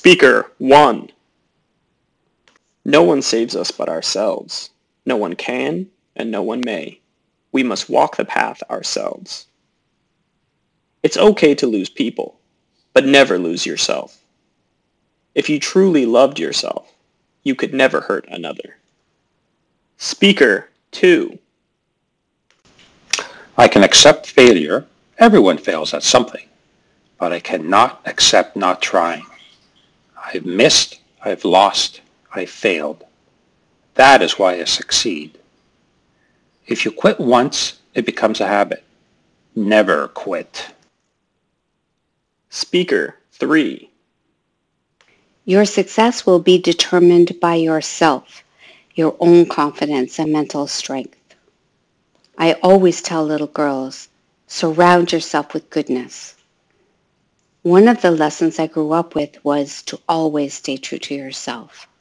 Speaker 1. No one saves us but ourselves. No one can, and no one may. We must walk the path ourselves. It's okay to lose people, but never lose yourself. If you truly loved yourself, you could never hurt another. Speaker 2. I can accept failure. Everyone fails at something. But I cannot accept not trying. I've missed, I've lost, I've failed. That is why I succeed. If you quit once, it becomes a habit. Never quit. Speaker 3. Your success will be determined by yourself, your own confidence and mental strength. I always tell little girls, surround yourself with goodness. One of the lessons I grew up with was to always stay true to yourself.